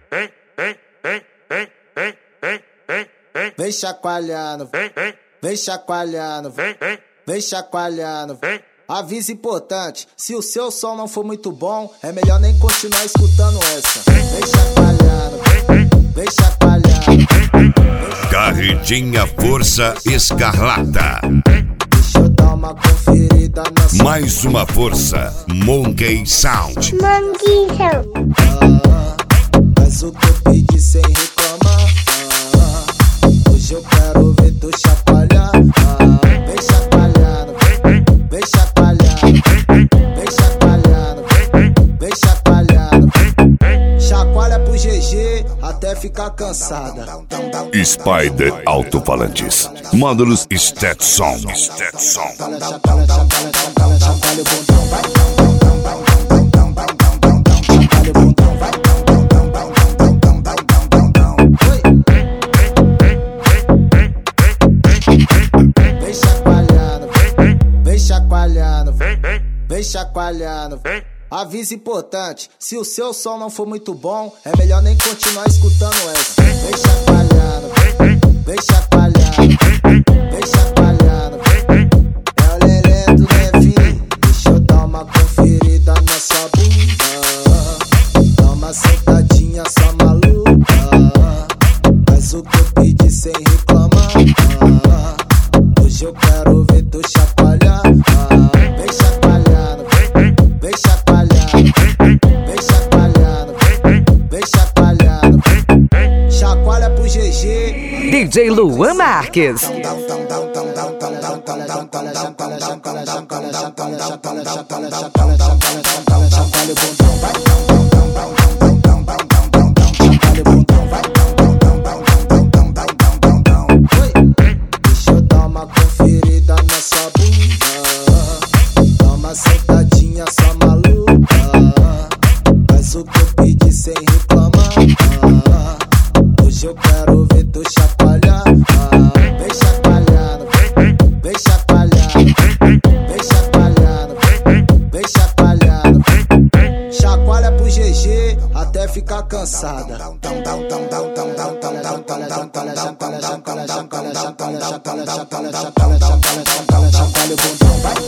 Vem chacoalhando, vem chacoalhando, vem chacoalhando. Aviso importante, se o seu som não for muito bom, é melhor nem continuar escutando essa. Vem chacoalhando, vem chacoalhando. Carretinha Força Escarlata. Deixa eu dar uma conferida nessa. Mais uma força, Monkey Sound. Monkey Sound. Faz o que eu pedi sem reclamar. Hoje eu quero ver tu chacoalhar. Vem chacoalhando, vem chacoalhando, vem chacoalhando, vem chacoalhando. Chacoalha pro GG até ficar cansada. Spider Alto-Falantes. Módulos Stetson. Vem chacoalhando, vem chacoalhando, vem chacoalhando. Aviso importante, se o seu som não for muito bom, é melhor nem continuar escutando essa. Vem chacoalhando, vem chacoalhando, vem chacoalhando. É o lelé do Levi, deixa eu dar uma conferida na sua bunda. Dá uma sentadinha só maluca. Faz o que eu pedi sem reclamar. Hoje eu quero ver tu chacoalhar. Vem chacoalhando, vem chacoalhando, vem chacoalhando, vem chacoalhando. Chacoalha pro GG. DJ Luan Marques. Deixa eu dar uma conferida na sua bunda. Dá uma sentadinha só maluca. Faz o que eu pedi sem reclamar. Hoje eu quero ver tu chacoalhar. Vem chacoalhando, vem chacoalhando, vem chacoalhando, vem chacoalhando. Chacoalha pro GG até ficar cansada. Chacoalha o bundão, vai.